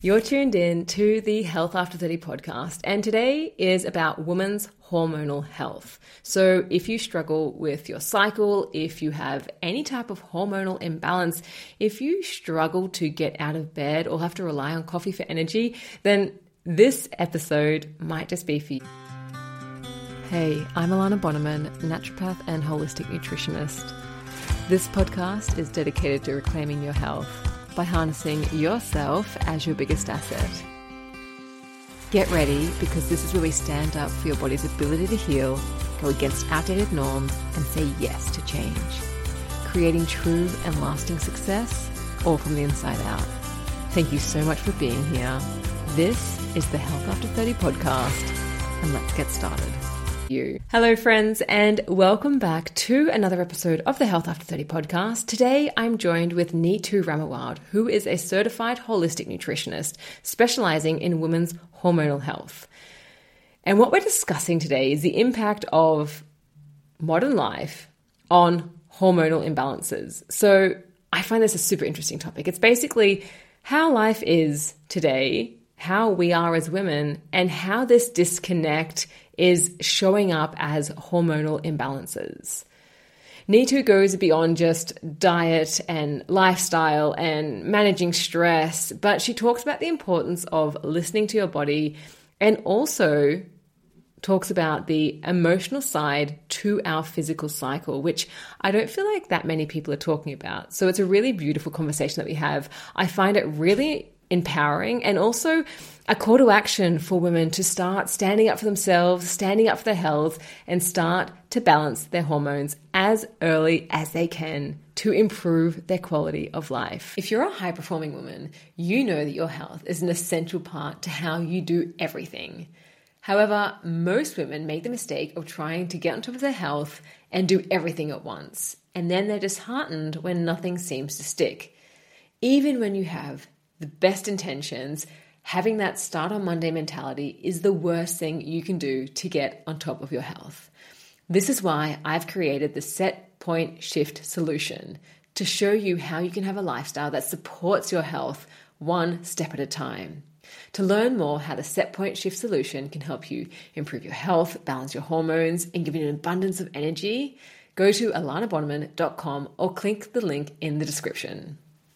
You're tuned in to the Health After 30 podcast, and today is about women's hormonal health. So if you struggle with your cycle, if you have any type of hormonal imbalance, if you struggle to get out of bed or have to rely on coffee for energy, then this episode might just be for you. Hey, I'm Alana Bonneman, naturopath and holistic nutritionist. This podcast is dedicated to reclaiming your health by harnessing yourself as your biggest asset. Get ready, because this is where we stand up for your body's ability to heal, go against outdated norms, and say yes to change. Creating true and lasting success, all from the inside out. Thank you so much for being here. This is the Health After 30 podcast, and let's get started. Hello friends, and welcome back to another episode of the Health After 30 podcast. Today I'm joined with Neetu Ramawad, who is a certified holistic nutritionist specializing in women's hormonal health. And what we're discussing today is the impact of modern life on hormonal imbalances. So I find this a super interesting topic. It's basically how life is today, how we are as women, and how this disconnect is showing up as hormonal imbalances. Neetu goes beyond just diet and lifestyle and managing stress, but she talks about the importance of listening to your body and also talks about the emotional side to our physical cycle, which I don't feel like that many people are talking about. So it's a really beautiful conversation that we have. I find it really empowering and also a call to action for women to start standing up for themselves, standing up for their health, and start to balance their hormones as early as they can to improve their quality of life. If you're a high-performing woman, you know that your health is an essential part to how you do everything. However, most women make the mistake of trying to get on top of their health and do everything at once, and then they're disheartened when nothing seems to stick. Even when you have the best intentions, having that start on Monday mentality is the worst thing you can do to get on top of your health. This is why I've created the Set Point Shift solution to show you how you can have a lifestyle that supports your health one step at a time. To learn more how the Set Point Shift solution can help you improve your health, balance your hormones, and give you an abundance of energy, go to alanabonneman.com or click the link in the description.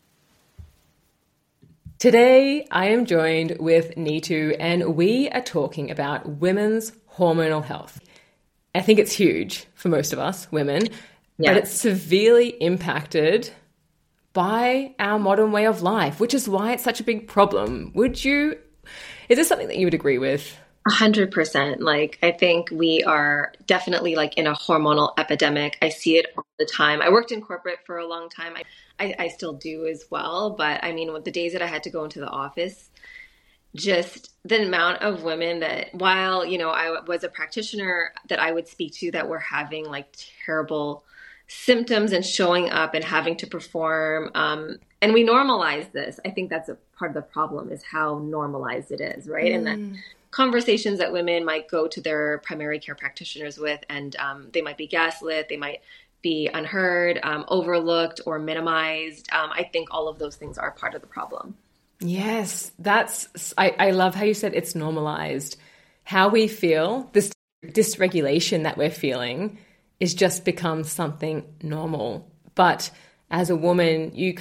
Today, I am joined with Neetu, and we are talking about women's hormonal health. I think it's huge for most of us, women, but it's severely impacted by our modern way of life, which is why it's such a big problem. Is this something that you would agree with? 100%. Like, I think we are definitely like in a hormonal epidemic. I see it all the time. I worked in corporate for a long time. I still do as well. But I mean, with the days that I had to go into the office, just the amount of women that, while, you know, I was a practitioner that I would speak to that were having like terrible symptoms and showing up and having to perform. And we normalize this. I think that's a part of the problem, is how normalized it is, right? And that conversations that women might go to their primary care practitioners with, and they might be gaslit, they might be unheard, overlooked, or minimized. I think all of those things are part of the problem. Yes, I love how you said it's normalized. How we feel, this dysregulation that we're feeling is just become something normal. But as a woman, you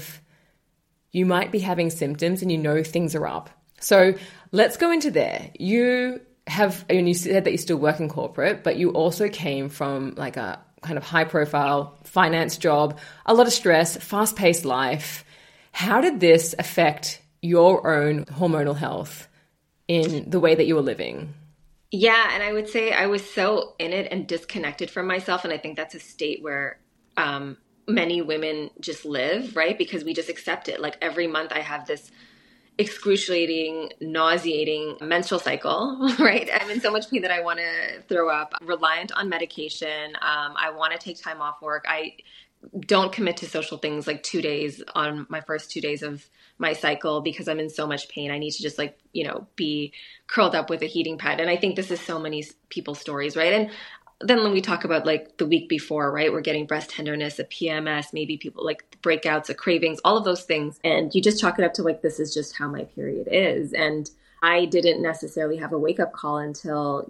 might be having symptoms and you know things are up. So let's go into there. You said that you still work in corporate, but you also came from like a kind of high profile finance job, a lot of stress, fast paced life. How did this affect your own hormonal health in the way that you were living? Yeah. And I would say I was so in it and disconnected from myself. And I think that's a state where many women just live, right? Because we just accept it. Like every month I have this excruciating, nauseating menstrual cycle, right? I'm in so much pain that I want to throw up, reliant on medication. I want to take time off work. I don't commit to social things like 2 days on my first 2 days of my cycle because I'm in so much pain. I need to just be curled up with a heating pad. And I think this is so many people's stories, right? And then we talk about like the week before, right? We're getting breast tenderness, a PMS, maybe people like breakouts, the cravings, all of those things. And you just chalk it up to like, this is just how my period is. And I didn't necessarily have a wake up call until,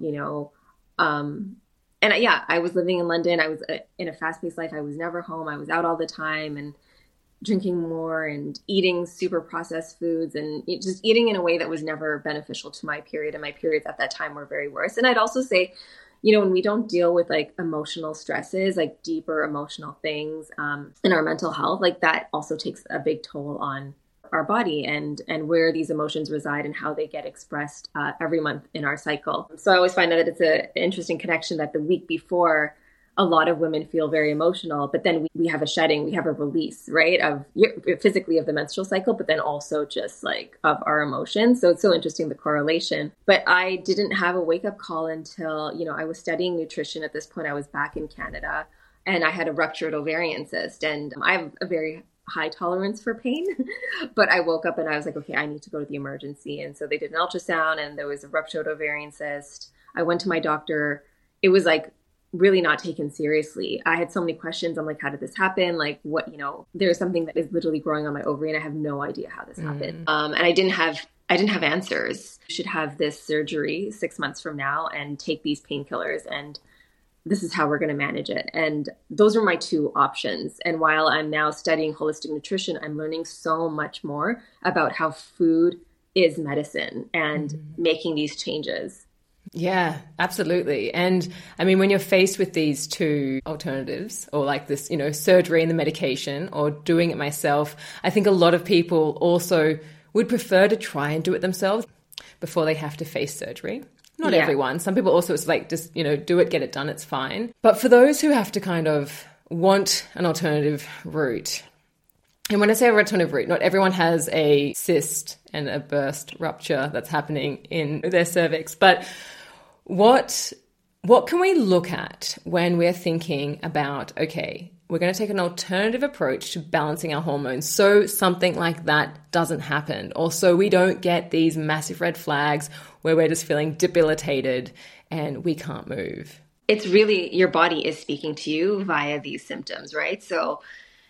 I was living in London. I was in a fast paced life. I was never home. I was out all the time and drinking more and eating super processed foods and just eating in a way that was never beneficial to my period. And my periods at that time were very worse. And I'd also say, when we don't deal with like emotional stresses, like deeper emotional things in our mental health, like that also takes a big toll on our body and where these emotions reside and how they get expressed every month in our cycle. So I always find that it's an interesting connection that the week before, a lot of women feel very emotional, but then we have a shedding, we have a release, right, of physically of the menstrual cycle, but then also just like of our emotions. So it's so interesting, the correlation. But I didn't have a wake up call until, I was studying nutrition at this point. I was back in Canada and I had a ruptured ovarian cyst, and I have a very high tolerance for pain, but I woke up and I was like, okay, I need to go to the emergency. And so they did an ultrasound and there was a ruptured ovarian cyst. I went to my doctor. It was like really not taken seriously. I had so many questions. I'm like, how did this happen? Like what, there's something that is literally growing on my ovary and I have no idea how this happened. And I didn't have answers. You should have this surgery 6 months from now and take these painkillers, and this is how we're going to manage it. And those were my two options. And while I'm now studying holistic nutrition, I'm learning so much more about how food is medicine and making these changes. Yeah, absolutely. And I mean, when you're faced with these two alternatives, or like this, surgery and the medication, or doing it myself, I think a lot of people also would prefer to try and do it themselves before they have to face surgery. Not everyone. Some people also, it's like, just, do it, get it done, it's fine. But for those who have to kind of want an alternative route, and when I say alternative route, not everyone has a cyst and a burst rupture that's happening in their cervix, but what can we look at when we're thinking about, okay, we're going to take an alternative approach to balancing our hormones so something like that doesn't happen, or so we don't get these massive red flags where we're just feeling debilitated and we can't move? It's really, your body is speaking to you via these symptoms, right? So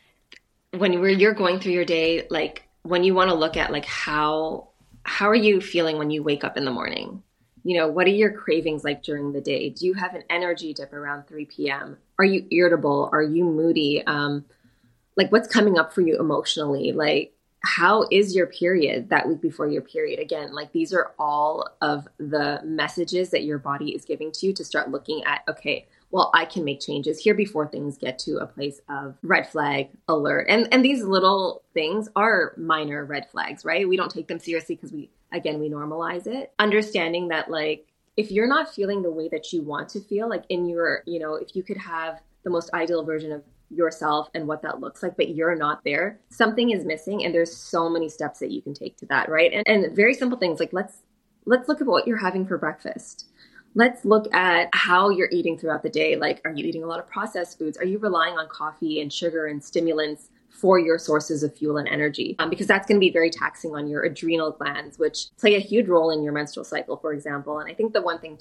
when you're going through your day, like when you want to look at like how are you feeling when you wake up in the morning? What are your cravings like during the day? Do you have an energy dip around 3 p.m.? Are you irritable? Are you moody? Like what's coming up for you emotionally? Like how is your period that week before your period? Again, like these are all of the messages that your body is giving to you to start looking at, okay, well, I can make changes here before things get to a place of red flag alert. And these little things are minor red flags, right? We don't take them seriously because we normalize it. Understanding that like, if you're not feeling the way that you want to feel, like in your, if you could have the most ideal version of yourself and what that looks like, but you're not there, something is missing. And there's so many steps that you can take to that, right? And very simple things like, let's look at what you're having for breakfast. Let's look at how you're eating throughout the day. Like, are you eating a lot of processed foods? Are you relying on coffee and sugar and stimulants for your sources of fuel and energy? Because that's going to be very taxing on your adrenal glands, which play a huge role in your menstrual cycle, for example. And I think the one thing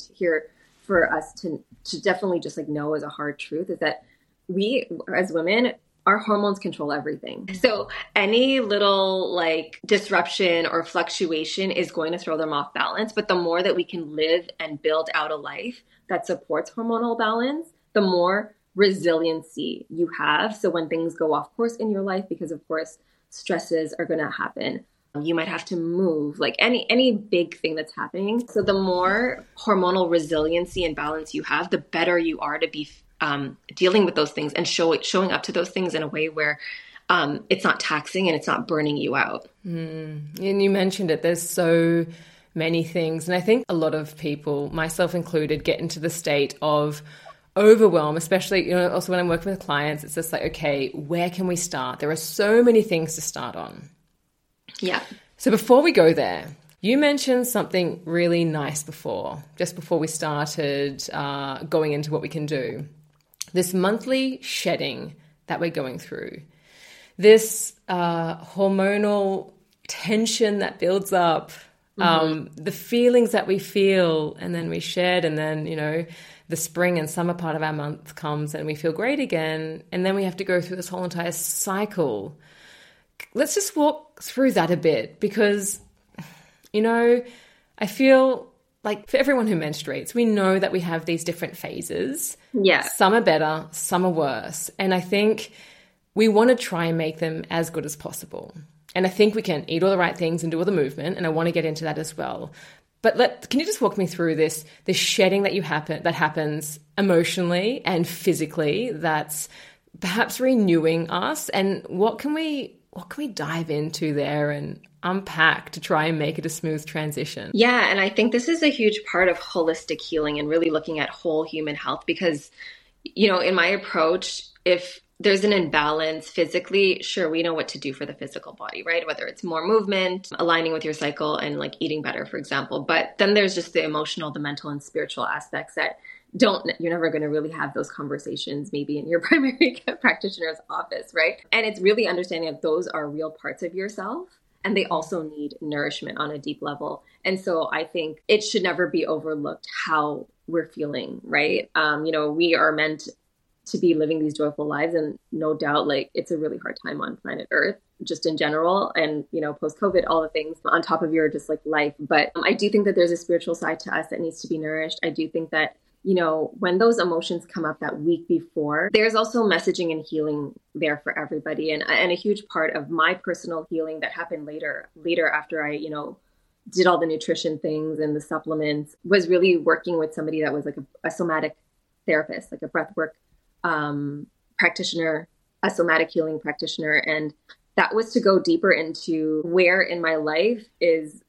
for us to definitely just like know as a hard truth is that we, as women, our hormones control everything. So any little like disruption or fluctuation is going to throw them off balance. But the more that we can live and build out a life that supports hormonal balance, the more resiliency you have. So when things go off course in your life, because of course stresses are going to happen, you might have to move, like any big thing that's happening. So the more hormonal resiliency and balance you have, the better you are to be dealing with those things and showing up to those things in a way where it's not taxing and it's not burning you out. And you mentioned it, there's so many things. And I think a lot of people, myself included, get into the state of overwhelm, especially, also when I'm working with clients, it's just like, okay, where can we start? There are so many things to start on. Yeah. So before we go there, you mentioned something really nice just before we started going into what we can do. This monthly shedding that we're going through, this hormonal tension that builds up The feelings that we feel and then we shed, and then, you know, the spring and summer part of our month comes and we feel great again. And then we have to go through this whole entire cycle. Let's just walk through that a bit because, you know, I feel like for everyone who menstruates, we know that we have these different phases. Yeah. Some are better, some are worse. And I think we want to try and make them as good as possible. And I think we can eat all the right things and do all the movement. And I want to get into that as well. But can you just walk me through this shedding that happens emotionally and physically that's perhaps renewing us? And what can we dive into there and unpack to try and make it a smooth transition? Yeah, and I think this is a huge part of holistic healing and really looking at whole human health because, you know, in my approach, if there's an imbalance physically, sure, we know what to do for the physical body, right? Whether it's more movement, aligning with your cycle and like eating better, for example. But then there's just the emotional, the mental and spiritual aspects that you're never going to really have those conversations maybe in your primary practitioner's office, right? And it's really understanding that those are real parts of yourself and they also need nourishment on a deep level. And so I think it should never be overlooked how we're feeling, right? You know, we are meant to be living these joyful lives, and no doubt, like, it's a really hard time on planet Earth, just in general, and, you know, post-COVID, all the things on top of your just like life. But I do think that there's a spiritual side to us that needs to be nourished. I do think that, you know, when those emotions come up that week before, there's also messaging and healing there for everybody. And a huge part of my personal healing that happened later after I, you know, did all the nutrition things and the supplements was really working with somebody that was like a somatic therapist, like a breathwork practitioner, a somatic healing practitioner. And that was to go deeper into where in my life is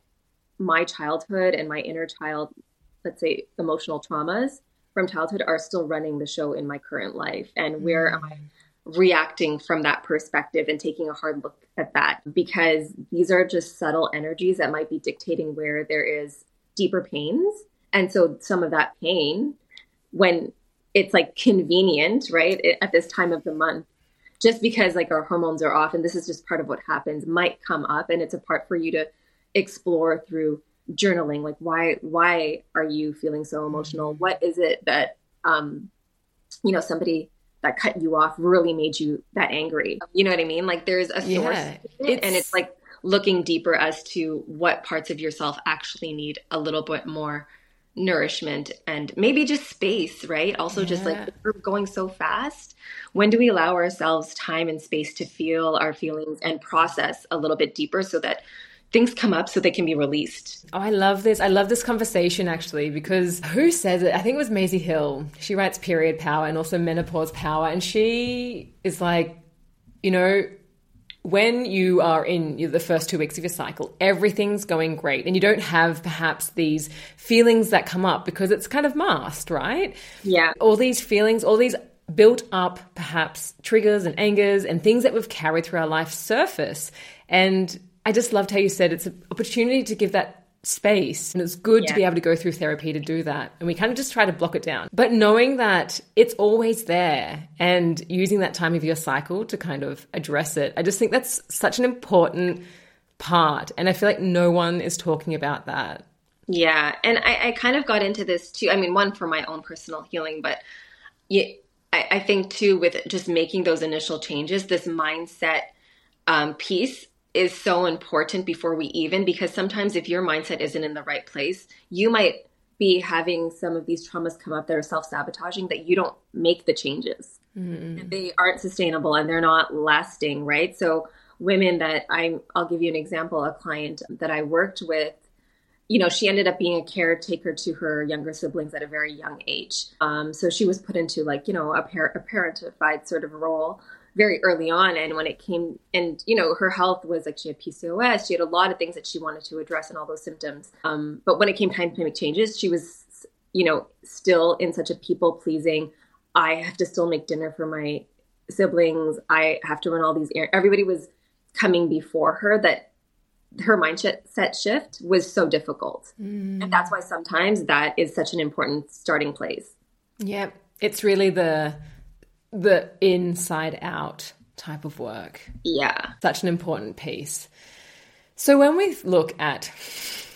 my childhood and my inner child, let's say emotional traumas from childhood are still running the show in my current life. And where am I reacting from that perspective and taking a hard look at that? Because these are just subtle energies that might be dictating where there is deeper pains. And so some of that pain, when it's like convenient, right, at this time of the month, just because like our hormones are off and this is just part of what happens, might come up. And it's a part for you to explore through journaling. Like, why are you feeling so emotional? What is it that, you know, somebody that cut you off really made you that angry? You know what I mean? Like, there's a source to it, and it's like looking deeper as to what parts of yourself actually need a little bit more nourishment and maybe just space, right? Also, just like, we're going so fast. When do we allow ourselves time and space to feel our feelings and process a little bit deeper so that things come up so they can be released? Oh, I love this. I love this conversation actually, because who says it? I think it was Maisie Hill. She writes Period Power and also Menopause Power. And she is like, you know, when you are in the first 2 weeks of your cycle, everything's going great. And you don't have perhaps these feelings that come up because it's kind of masked, right? Yeah. All these feelings, all these built up perhaps triggers and angers and things that we've carried through our life surface. And I just loved how you said it's an opportunity to give that space, and it's good to be able to go through therapy to do that. And we kind of just try to block it down, but knowing that it's always there and using that time of your cycle to kind of address it. I just think that's such an important part, and I feel like no one is talking about that. Yeah. And I kind of got into this too. I mean, one, for my own personal healing, but I think too, with just making those initial changes, this mindset piece is so important before we even, because sometimes if your mindset isn't in the right place, you might be having some of these traumas come up that are self-sabotaging, that you don't make the changes. And they aren't sustainable and they're not lasting, right? So women that I'll give you an example, a client that I worked with, you know, she ended up being a caretaker to her younger siblings at a very young age. So she was put into like, you know, a parentified sort of role very early on. And when it came, and, you know, her health was like, she had PCOS, she had a lot of things that she wanted to address and all those symptoms. But when it came time to make changes, she was, you know, still in such a people pleasing, I have to still make dinner for my siblings, I have to run all these everybody was coming before her, that her mindset shift was so difficult. And that's why sometimes that is such an important starting place. Yeah. It's really the inside out type of work. Yeah. Such an important piece. So when we look at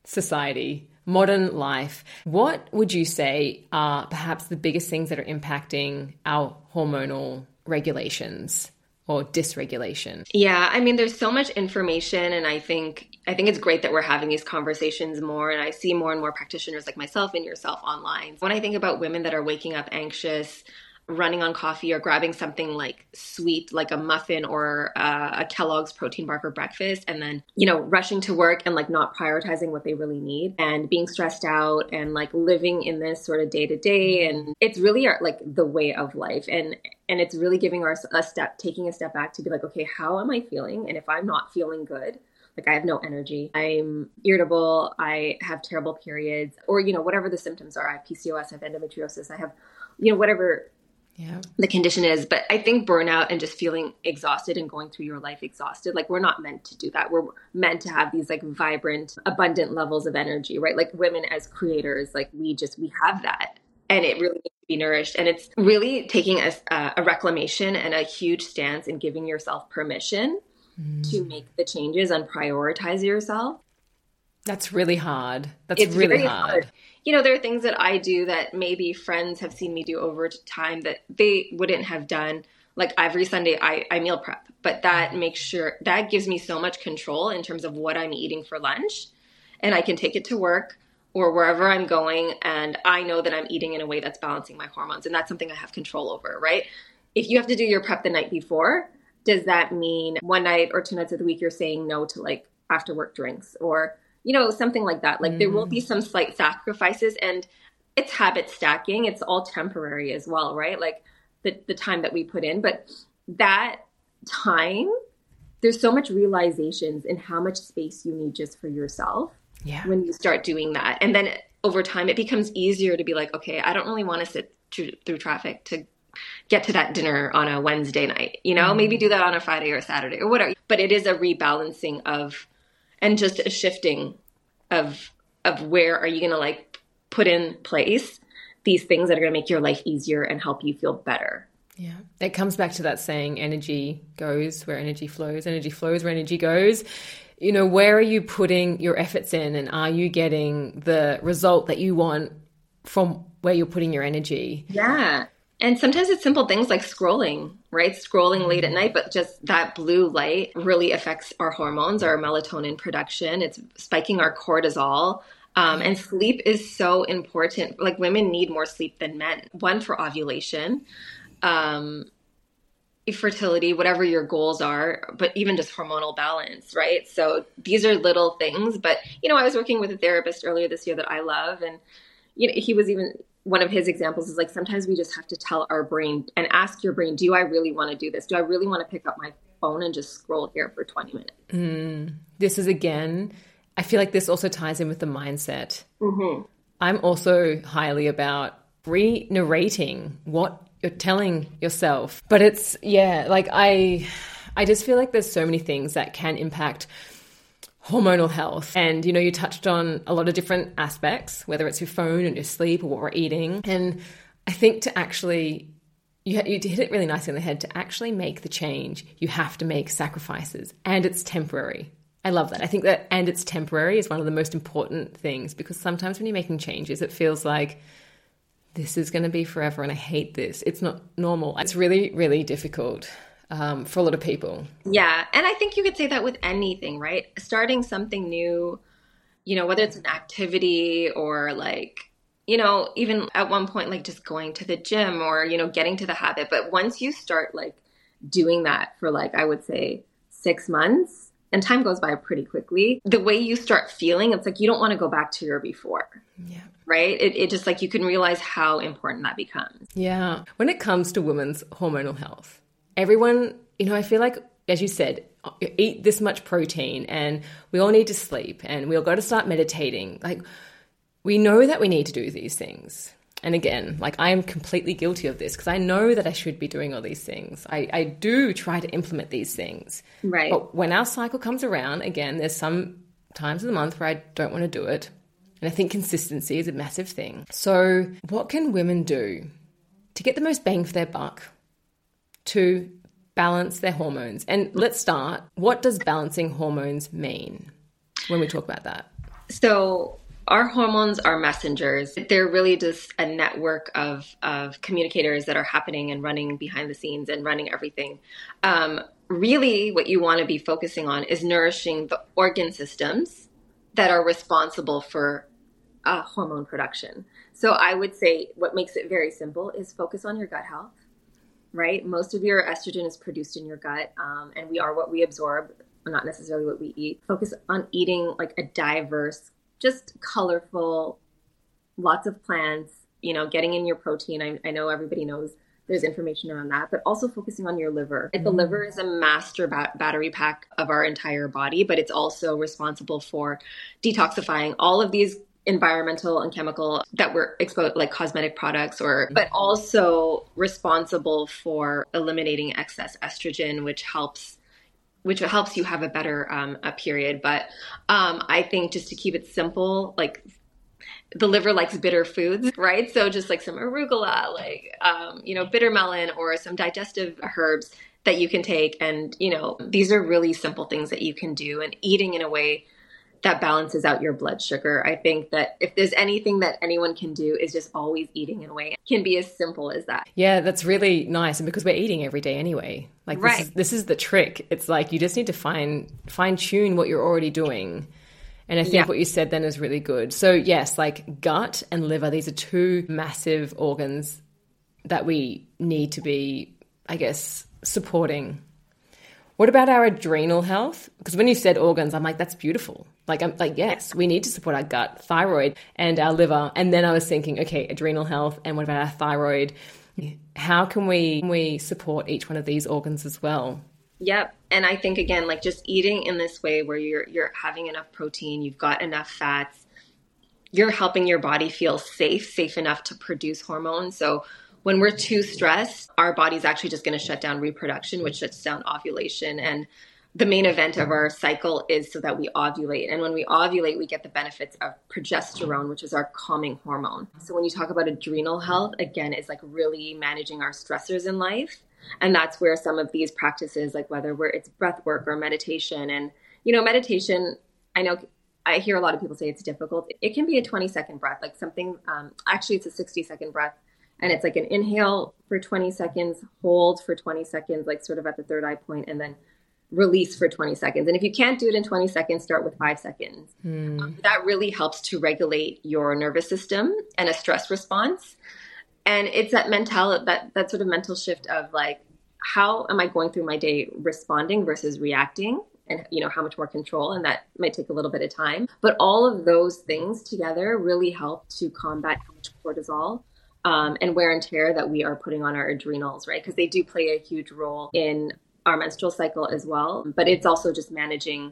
society, modern life, what would you say are perhaps the biggest things that are impacting our hormonal regulations or dysregulation? Yeah, I mean, there's so much information, and I think it's great that we're having these conversations more, and I see more and more practitioners like myself and yourself online. When I think about women that are waking up anxious, running on coffee or grabbing something like sweet, like a muffin or a Kellogg's protein bar for breakfast, and then, rushing to work and like not prioritizing what they really need and being stressed out and like living in this sort of day to day. And it's really like the way of life. And it's really giving taking a step back to be like, okay, how am I feeling? And if I'm not feeling good, like I have no energy, I'm irritable, I have terrible periods, or, whatever the symptoms are, I have PCOS, I have endometriosis, I have, whatever the condition is. But I think burnout and just feeling exhausted and going through your life exhausted, like we're not meant to do that. We're meant to have these like vibrant, abundant levels of energy, right? Like women as creators, like we have that. And it really needs to be nourished. And it's really taking a reclamation and a huge stance in giving yourself permission to make the changes and prioritize yourself. That's really hard. It's really hard. There are things that I do that maybe friends have seen me do over time that they wouldn't have done. Like every Sunday I meal prep, but that gives me so much control in terms of what I'm eating for lunch, and I can take it to work or wherever I'm going, and I know that I'm eating in a way that's balancing my hormones, and that's something I have control over, right? If you have to do your prep the night before, does that mean one night or 2 nights of the week you're saying no to like after work drinks or, something like that? Like there will be some slight sacrifices, and it's habit stacking. It's all temporary as well, right? Like the time that we put in, but that time, there's so much realizations in how much space you need just for yourself when you start doing that. And then over time, it becomes easier to be like, okay, I don't really want to sit through traffic to get to that dinner on a Wednesday night, maybe do that on a Friday or Saturday or whatever. But it is a rebalancing and just a shifting of where are you going to like put in place these things that are going to make your life easier and help you feel better. Yeah. It comes back to that saying, energy goes where energy flows where energy goes. Where are you putting your efforts in, and are you getting the result that you want from where you're putting your energy? Yeah. And sometimes it's simple things like scrolling, right? Scrolling late at night, but just that blue light really affects our hormones, our melatonin production. It's spiking our cortisol. And sleep is so important. Like women need more sleep than men. One, for ovulation, fertility, whatever your goals are, but even just hormonal balance, right? So these are little things. But, I was working with a therapist earlier this year that I love. And, he was even... one of his examples is like, sometimes we just have to tell our brain and ask your brain, do I really want to do this? Do I really want to pick up my phone and just scroll here for 20 minutes? This is, again, I feel like this also ties in with the mindset. I'm also highly about re-narrating what you're telling yourself. But it's, like I just feel like there's so many things that can impact hormonal health. And, you touched on a lot of different aspects, whether it's your phone and your sleep or what we're eating. And I think to actually, you hit it really nicely on the head, to actually make the change, you have to make sacrifices, and it's temporary. I love that. I think that, and it's temporary, is one of the most important things, because sometimes when you're making changes, it feels like this is going to be forever and I hate this. It's not normal. It's really, really difficult. For a lot of people. Yeah. And I think you could say that with anything, right? Starting something new, whether it's an activity or like, even at one point, like just going to the gym or, getting to the habit. But once you start like doing that for like, I would say 6 months, and time goes by pretty quickly, the way you start feeling, it's like you don't want to go back to your before. Yeah. Right? It just like you can realize how important that becomes. Yeah. When it comes to women's hormonal health, everyone, I feel like, as you said, eat this much protein and we all need to sleep and we all got to start meditating. Like, we know that we need to do these things. And again, like I am completely guilty of this because I know that I should be doing all these things. I do try to implement these things. Right. But when our cycle comes around, again, there's some times of the month where I don't want to do it. And I think consistency is a massive thing. So what can women do to get the most bang for their buck, to balance their hormones? And let's start, what does balancing hormones mean when we talk about that? So our hormones are messengers. They're really just a network of communicators that are happening and running behind the scenes and running everything. Really, what you want to be focusing on is nourishing the organ systems that are responsible for hormone production. So I would say what makes it very simple is focus on your gut health, right? Most of your estrogen is produced in your gut, and we are what we absorb, not necessarily what we eat. Focus on eating like a diverse, just colorful, lots of plants, getting in your protein. I know everybody knows there's information around that, but also focusing on your liver. The liver is a master battery pack of our entire body, but it's also responsible for detoxifying all of these environmental and chemical that were exposed, like cosmetic products, but also responsible for eliminating excess estrogen, which helps you have a better a period. But I think just to keep it simple, like the liver likes bitter foods, right? So just like some arugula, like, bitter melon or some digestive herbs that you can take. And, these are really simple things that you can do, and eating in a way that balances out your blood sugar. I think that if there's anything that anyone can do is just always eating in a way. It can be as simple as that. Yeah, that's really nice. And because we're eating every day anyway, like this is the trick. It's like you just need to fine tune what you're already doing. And I think what you said then is really good. So yes, like gut and liver, these are two massive organs that we need to be, I guess, supporting. What about our adrenal health? Because when you said organs, I'm like, that's beautiful. Like, I'm like, yes, we need to support our gut, thyroid, and our liver. And then I was thinking, okay, adrenal health, and what about our thyroid? How can we support each one of these organs as well? Yep. And I think, again, like just eating in this way where you're having enough protein, you've got enough fats, you're helping your body feel safe enough to produce hormones. So when we're too stressed, our body's actually just going to shut down reproduction, which shuts down ovulation. And the main event of our cycle is so that we ovulate. And when we ovulate, we get the benefits of progesterone, which is our calming hormone. So when you talk about adrenal health, again, it's like really managing our stressors in life. And that's where some of these practices, like whether it's breath work or meditation. And, meditation, I know I hear a lot of people say it's difficult. It can be a 20-second breath, like something, actually it's a 60-second breath. And it's like an inhale for 20 seconds, hold for 20 seconds, like sort of at the third eye point, and then release for 20 seconds. And if you can't do it in 20 seconds, start with 5 seconds. That really helps to regulate your nervous system and a stress response. And it's that that sort of mental shift of like, how am I going through my day responding versus reacting? And, how much more control. And that might take a little bit of time. But all of those things together really help to combat how much cortisol and wear and tear that we are putting on our adrenals, right? Because they do play a huge role in our menstrual cycle as well. But it's also just managing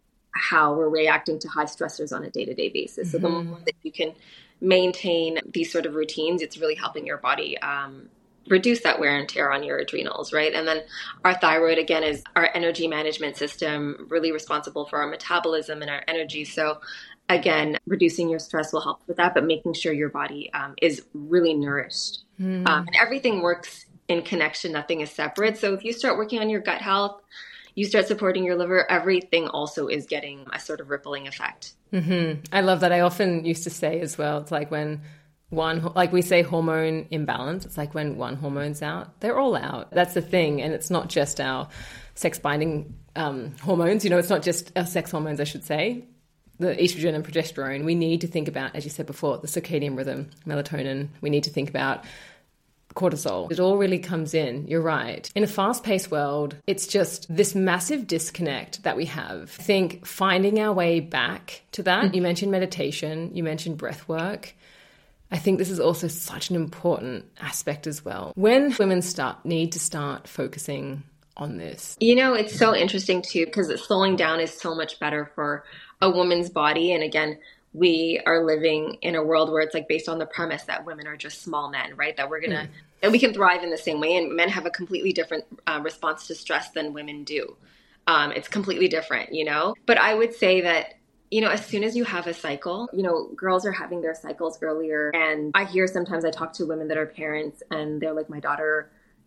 how we're reacting to high stressors on a day-to-day basis. So the more that you can maintain these sort of routines, it's really helping your body reduce that wear and tear on your adrenals, right? And then our thyroid, again, is our energy management system, really responsible for our metabolism and our energy. So again, reducing your stress will help with that, but making sure your body is really nourished. And everything works in connection. Nothing is separate. So if you start working on your gut health, you start supporting your liver, everything also is getting a sort of rippling effect. I love that. I often used to say as well, it's like when like we say hormone imbalance, it's like when one hormone's out, they're all out. That's the thing. And it's not just our sex binding hormones, it's not just our sex hormones, I should say, the estrogen and progesterone. We need to think about, as you said before, the circadian rhythm, melatonin. We need to think about cortisol. It all really comes in. You're right. In a fast-paced world, it's just this massive disconnect that we have. I think finding our way back to that, you mentioned meditation, you mentioned breath work. I think this is also such an important aspect as well. When women need to start focusing on this. It's so interesting too, because slowing down is so much better for a woman's body. And again, we are living in a world where it's like based on the premise that women are just small men, right? That that we can thrive in the same way. And men have a completely different response to stress than women do. It's completely different, But I would say that, as soon as you have a cycle, girls are having their cycles earlier. And I hear sometimes I talk to women that are parents and they're like, my daughter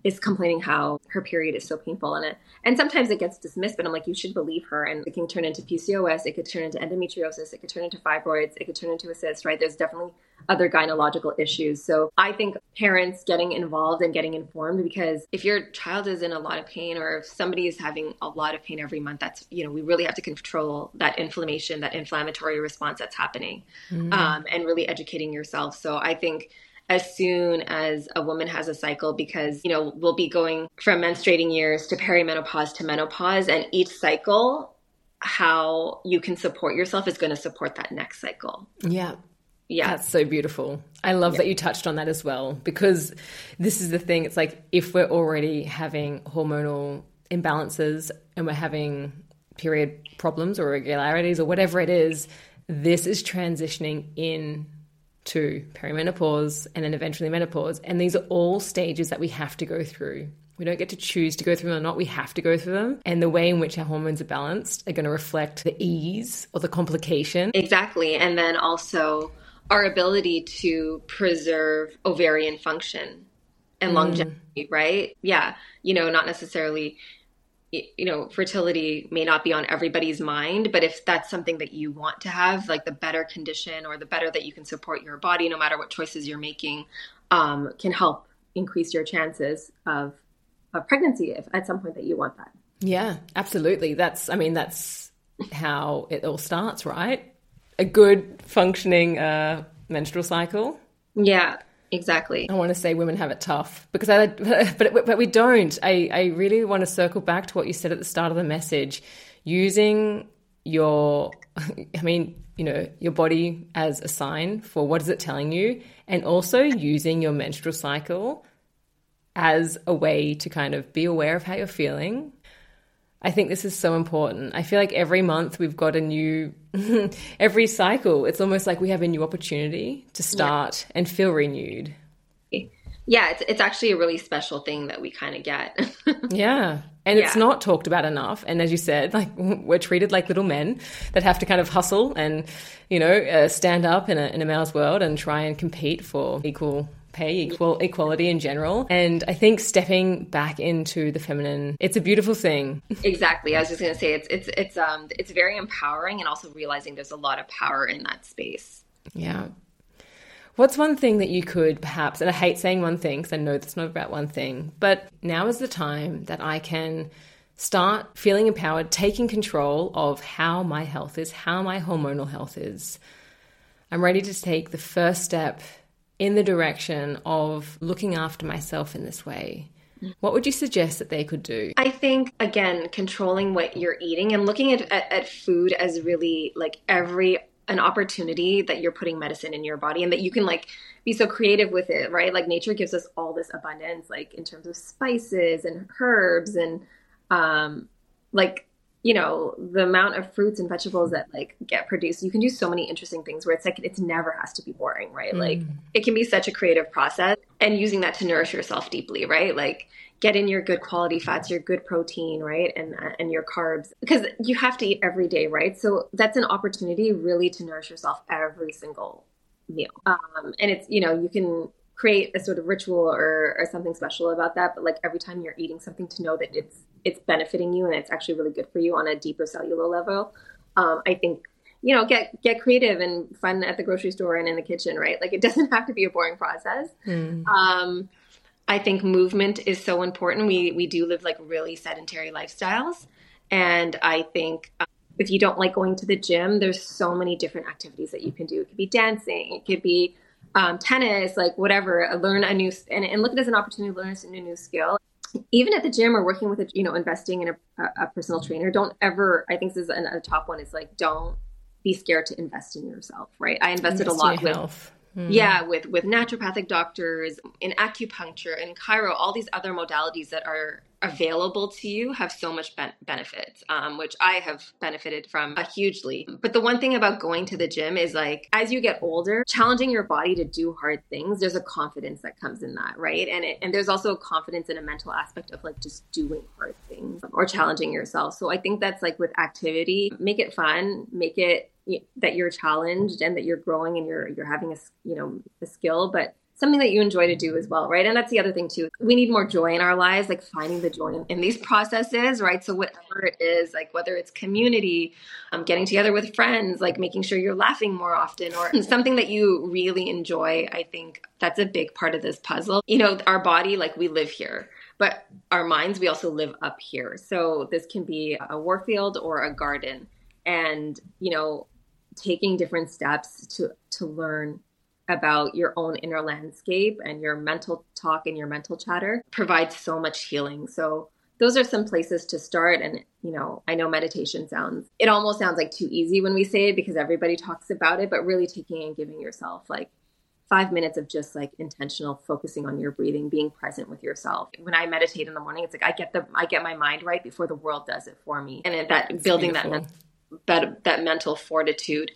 is complaining how her period is so painful and sometimes it gets dismissed, but I'm like, you should believe her. And it can turn into PCOS, it could turn into endometriosis, it could turn into fibroids, it could turn into a cyst, right? There's definitely other gynecological issues. So I think parents getting involved and getting informed, because if your child is in a lot of pain, or if somebody is having a lot of pain every month, that's, we really have to control that inflammation, that inflammatory response that's happening, and really educating yourself. So I think as soon as a woman has a cycle, because, we'll be going from menstruating years to perimenopause to menopause, and each cycle, how you can support yourself is going to support that next cycle. Yeah. Yeah. That's so beautiful. I love that you touched on that as well, because this is the thing. It's like, if we're already having hormonal imbalances and we're having period problems or irregularities or whatever it is, this is transitioning in to perimenopause and then eventually menopause. And these are all stages that we have to go through. We don't get to choose to go through them or not. We have to go through them. And the way in which our hormones are balanced are going to reflect the ease or the complication. Exactly. And then also our ability to preserve ovarian function and longevity, right? Yeah. Not necessarily, fertility may not be on everybody's mind, but if that's something that you want to have, like the better condition or the better that you can support your body, no matter what choices you're making, can help increase your chances of pregnancy if at some point that you want that. Yeah, absolutely. That's how it all starts, right? A good functioning menstrual cycle. Yeah, exactly. I want to say women have it tough because but we don't. I really want to circle back to what you said at the start of the message, using your body as a sign for what is it telling you, and also using your menstrual cycle as a way to kind of be aware of how you're feeling. I think this is so important. I feel like every month we've got a new, every cycle, it's almost like we have a new opportunity to start and feel renewed. Yeah, it's actually a really special thing that we kind of get. Yeah. And it's not talked about enough. And as you said, like, we're treated like little men that have to kind of hustle and, stand up in a male's world and try and compete for equal pay, equality in general. And I think stepping back into the feminine, it's a beautiful thing. Exactly. I was just going to say it's very empowering, and also realizing there's a lot of power in that space. Yeah. What's one thing that you could perhaps, and I hate saying one thing because I know that's not about one thing, but now is the time that I can start feeling empowered, taking control of how my health is, how my hormonal health is. I'm ready to take the first step in the direction of looking after myself in this way. What would you suggest that they could do? I think, again, controlling what you're eating and looking at food as really like an opportunity that you're putting medicine in your body, and that you can like be so creative with it, right? Like nature gives us all this abundance, like in terms of spices and herbs and the amount of fruits and vegetables that like get produced. You can do so many interesting things where it's like, it's never has to be boring, right? Like it can be such a creative process, and using that to nourish yourself deeply, right? Like get in your good quality fats, your good protein, right? And your carbs, because you have to eat every day, right? So that's an opportunity really to nourish yourself every single meal. And it's, you can create a sort of ritual or something special about that. But like every time you're eating something, to know that it's benefiting you and it's actually really good for you on a deeper cellular level. I think, get creative and fun at the grocery store and in the kitchen, right? Like it doesn't have to be a boring process. I think movement is so important. We do live like really sedentary lifestyles. And I think if you don't like going to the gym, there's so many different activities that you can do. It could be dancing, it could be tennis, like whatever, learn a new, and look at it as an opportunity to learn a new skill. Even at the gym or working with investing in a personal trainer, don't ever, I think this is a top one, is like, don't be scared to invest in yourself, right? I invested a lot with health. With naturopathic doctors, in acupuncture, in chiro, all these other modalities that are available to you have so much benefits, which I have benefited from hugely. But the one thing about going to the gym is like, as you get older, challenging your body to do hard things, there's a confidence that comes in that, right? And there's also a confidence in a mental aspect of like just doing hard things or challenging yourself. So I think that's like with activity, make it fun, make it that you're challenged and that you're growing and you're having a skill, but something that you enjoy to do as well, right? And that's the other thing too. We need more joy in our lives, like finding the joy in these processes, right? So whatever it is, like whether it's community, getting together with friends, like making sure you're laughing more often, or something that you really enjoy, I think that's a big part of this puzzle. You know, our body, like we live here, but our minds, we also live up here. So this can be a war field or a garden. And, you know, taking different steps to learn about your own inner landscape and your mental talk and your mental chatter provides so much healing. So those are some places to start. And, you know, I know meditation it almost sounds like too easy when we say it because everybody talks about it, but really taking and giving yourself like 5 minutes of just like intentional focusing on your breathing, being present with yourself. When I meditate in the morning, it's like I get my mind right before the world does it for me. And that building that mental fortitude.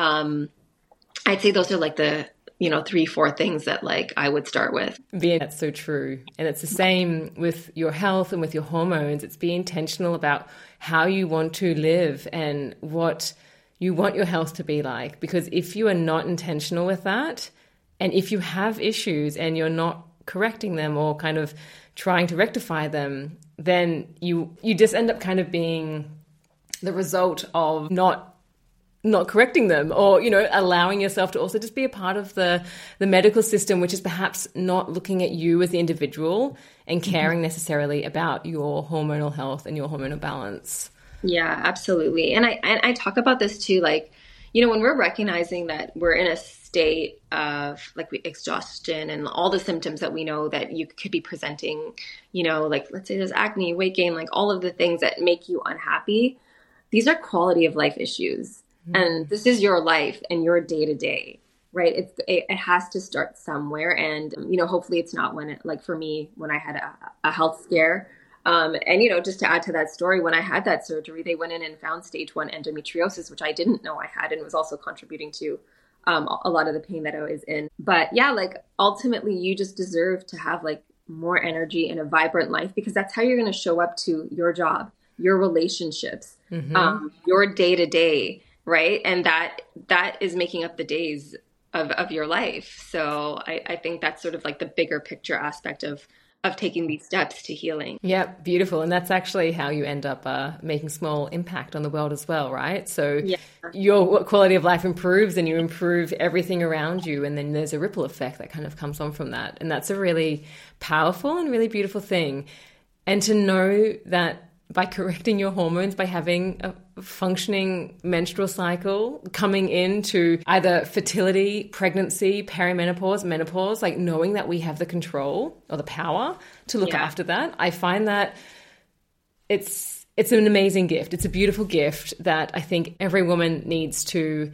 I'd say those are like the, you know, 3-4 things that like I would start with. That's so true. And it's the same with your health and with your hormones. It's being intentional about how you want to live and what you want your health to be like. Because if you are not intentional with that, and if you have issues and you're not correcting them or kind of trying to rectify them, then you just end up kind of being the result of not correcting them, or, you know, allowing yourself to also just be a part of the medical system, which is perhaps not looking at you as the individual and caring necessarily about your hormonal health and your hormonal balance. Yeah, absolutely. And I talk about this too, like, you know, when we're recognizing that we're in a state of like exhaustion and all the symptoms that we know that you could be presenting, you know, like let's say there's acne, weight gain, like all of the things that make you unhappy. These are quality of life issues. And this is your life and your day to day, right? It has to start somewhere. And, you know, hopefully it's not like for me, when I had a health scare, and, you know, just to add to that story, when I had that surgery, they went in and found stage 1 endometriosis, which I didn't know I had, and was also contributing to a lot of the pain that I was in. But yeah, like ultimately you just deserve to have like more energy and a vibrant life, because that's how you're going to show up to your job, your relationships, your day to day. Right. And that is making up the days of your life. So I think that's sort of like the bigger picture aspect of taking these steps to healing. Yeah, beautiful. And that's actually how you end up making small impact on the world as well, right? So your quality of life improves and you improve everything around you. And then there's a ripple effect that kind of comes on from that. And that's a really powerful and really beautiful thing. And to know that by correcting your hormones, by having a functioning menstrual cycle, coming into either fertility, pregnancy, perimenopause, menopause, like knowing that we have the control or the power to look after that, I find that it's an amazing gift. It's a beautiful gift that I think every woman needs to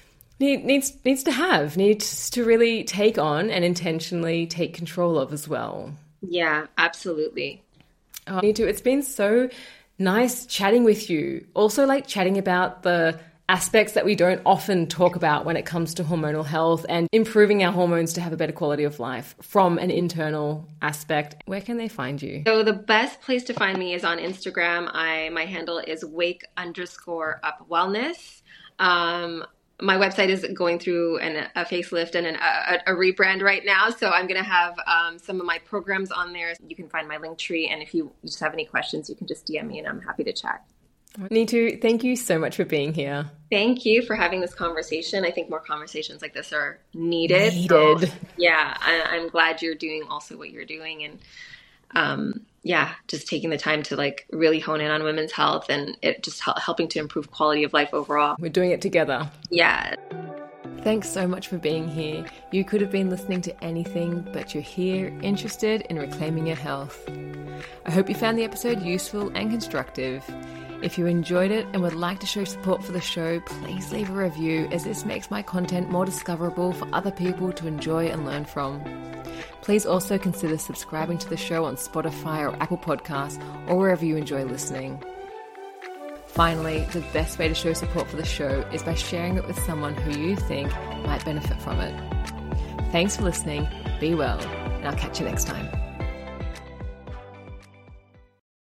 really take on and intentionally take control of as well. Yeah, absolutely. Me too. It's been so nice chatting with you. Also like chatting about the aspects that we don't often talk about when it comes to hormonal health and improving our hormones to have a better quality of life from an internal aspect. Where can they find you? So the best place to find me is on Instagram. My handle is wake_up wellness. My website is going through a facelift and a rebrand right now. So I'm going to have some of my programs on there. You can find my link tree. And if you just have any questions, you can just DM me and I'm happy to chat. Neetu, thank you so much for being here. Thank you for having this conversation. I think more conversations like this are needed. So, yeah, I'm glad you're doing also what you're doing. And just taking the time to like really hone in on women's health and it just helping to improve quality of life overall. We're doing it together. Yeah. Thanks so much for being here. You could have been listening to anything, but you're here interested in reclaiming your health. I hope you found the episode useful and constructive. If you enjoyed it and would like to show support for the show, please leave a review, as this makes my content more discoverable for other people to enjoy and learn from. Please also consider subscribing to the show on Spotify or Apple Podcasts or wherever you enjoy listening. Finally, the best way to show support for the show is by sharing it with someone who you think might benefit from it. Thanks for listening, be well, and I'll catch you next time.